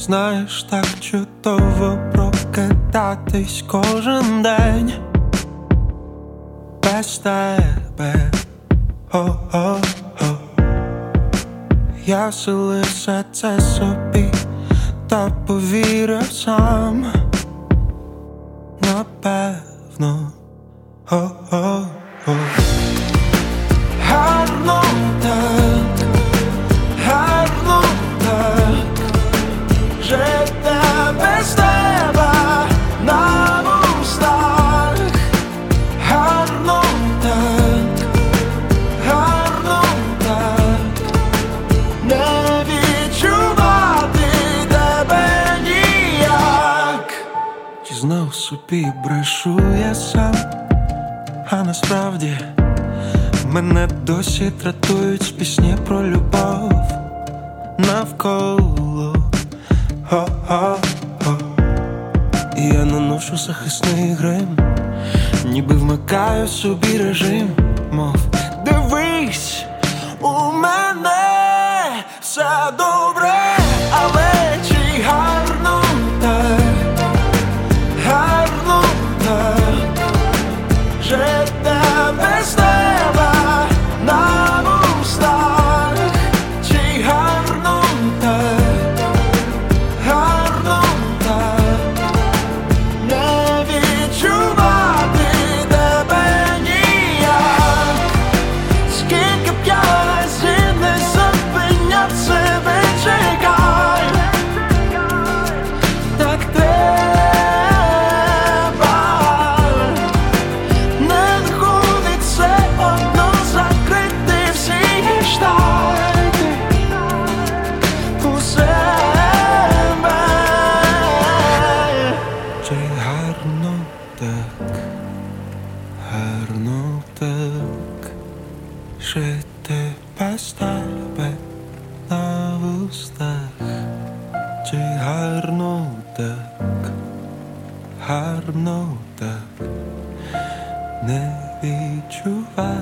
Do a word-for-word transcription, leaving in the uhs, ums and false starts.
Знаєш, так чудово прокидатись кожен день без тебе. О-о-о. Я вселився це собі та повірив сам. Напевно. О-о-о. Гарно так, гарно так жити без тебе на вустах. Гарно так, гарно так не відчувати тебе ніяк. Чи знов собі брешу я сам, а насправді мене досі дратують пісні про любов навколо. О-о-о. І я наношу захисний грим, ніби вмикаю собі режим, мов дивись, у мене все добре, але чи гарно так, гарно так жити без тебе на вустах. Чи гарно так, гарно так не відчувати тебе ніяк. Скільки б я разів не зупиняв себе, чекай, так треба. Не виходить все одно закрити всі гештальти у себе. Чи гарно так, гарно так жити без тебе на вустах. Чи гарно так, гарно так не відчувати